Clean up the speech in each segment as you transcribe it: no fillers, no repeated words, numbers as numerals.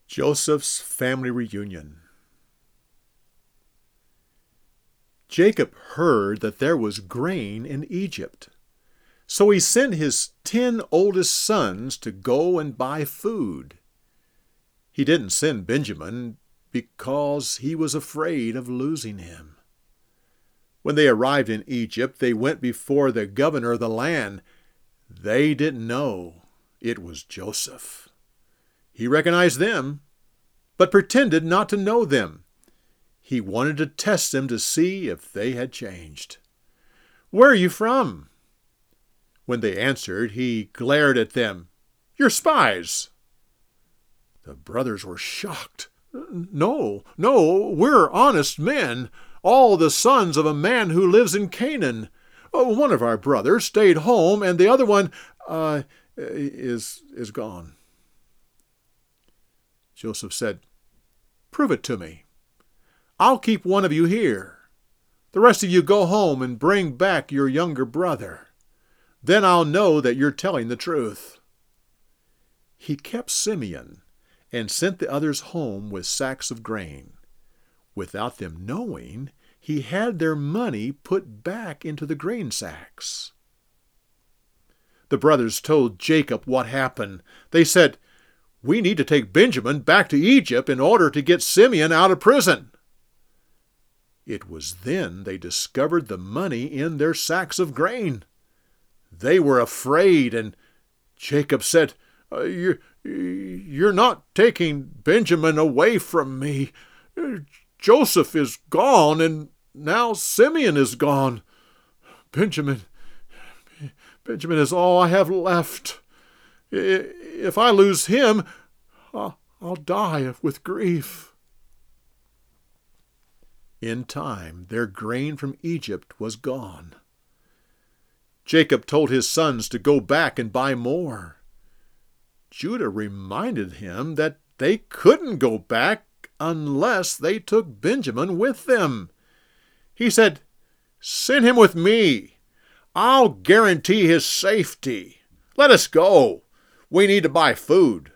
Joseph's family reunion. Jacob heard that there was grain in Egypt. So he sent his 10 oldest sons to go and buy food. He didn't send Benjamin because he was afraid of losing him. When they arrived in Egypt, they went before the governor of the land. They didn't know it was Joseph. He recognized them, but pretended not to know them. He wanted to test them to see if they had changed. "Where are you from?" When they answered, he glared at them. "You're spies." The brothers were shocked. No, we're honest men, all the sons of a man who lives in Canaan. One of our brothers stayed home, and the other one is gone." Joseph said, "Prove it to me. I'll keep one of you here. The rest of you go home and bring back your younger brother. Then I'll know that you're telling the truth." He kept Simeon and sent the others home with sacks of grain. Without them knowing, he had their money put back into the grain sacks. The brothers told Jacob what happened. They said, "We need to take Benjamin back to Egypt in order to get Simeon out of prison." It was then they discovered the money in their sacks of grain. They were afraid, and Jacob said, You're not taking Benjamin away from me. Joseph is gone, and now Simeon is gone. Benjamin is all I have left. If I lose him, I'll die with grief." In time, their grain from Egypt was gone. Jacob told his sons to go back and buy more. Judah reminded him that they couldn't go back unless they took Benjamin with them. He said, "Send him with me. I'll guarantee his safety. Let us go. We need to buy food."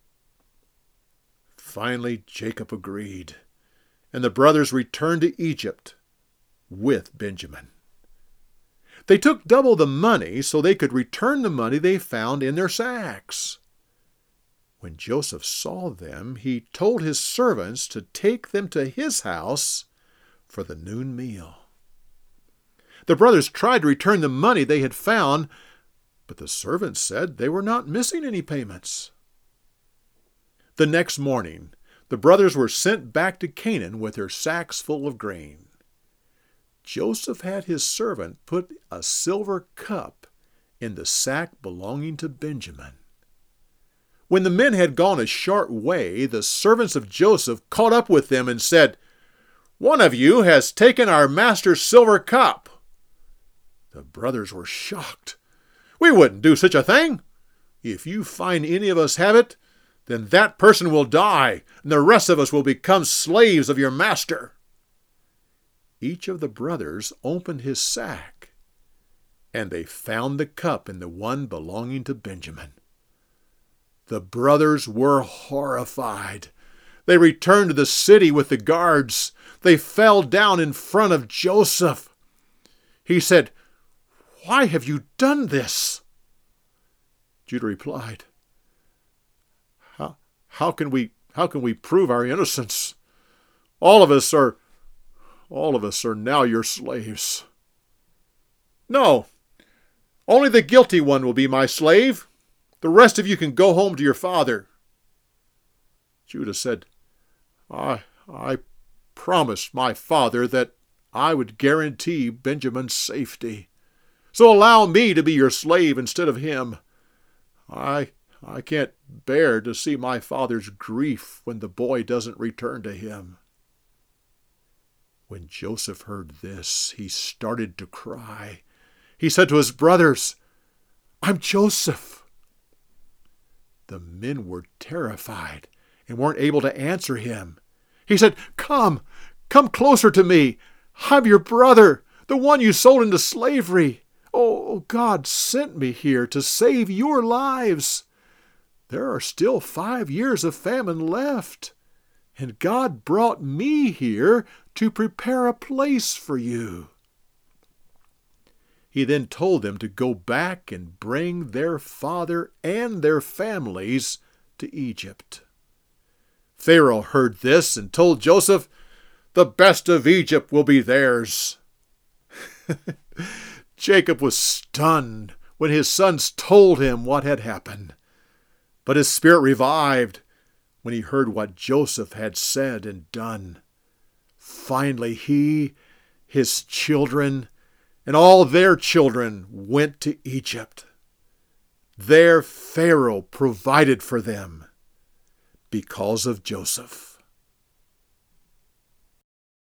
Finally, Jacob agreed, and the brothers returned to Egypt with Benjamin. They took double the money so they could return the money they found in their sacks. When Joseph saw them, he told his servants to take them to his house for the noon meal. The brothers tried to return the money they had found, but the servants said they were not missing any payments. The next morning, the brothers were sent back to Canaan with their sacks full of grain. Joseph had his servant put a silver cup in the sack belonging to Benjamin. When the men had gone a short way, the servants of Joseph caught up with them and said, "One of you has taken our master's silver cup." The brothers were shocked. "We wouldn't do such a thing. If you find any of us have it, then that person will die, and the rest of us will become slaves of your master." Each of the brothers opened his sack, and they found the cup in the one belonging to Benjamin. The brothers were horrified. They returned to the city with the guards. They fell down in front of Joseph. He said, "Why have you done this?" Judah replied, How can we prove our innocence? All of us are now your slaves." "No, only the guilty one will be my slave. The rest of you can go home to your father." Judah said, I promised my father that I would guarantee Benjamin's safety. So allow me to be your slave instead of him. I can't bear to see my father's grief when the boy doesn't return to him." When Joseph heard this, he started to cry. He said to his brothers, "I'm Joseph." The men were terrified and weren't able to answer him. He said, Come closer to me. I'm your brother, the one you sold into slavery. Oh, God sent me here to save your lives." there are still 5 years of famine left, and God brought me here to prepare a place for you." He then told them to go back and bring their father and their families to Egypt. Pharaoh heard this and told Joseph, "The best of Egypt will be theirs." Jacob was stunned when his sons told him what had happened. But his spirit revived when he heard what Joseph had said and done. Finally, he, his children, and all their children went to Egypt. There Pharaoh provided for them because of Joseph.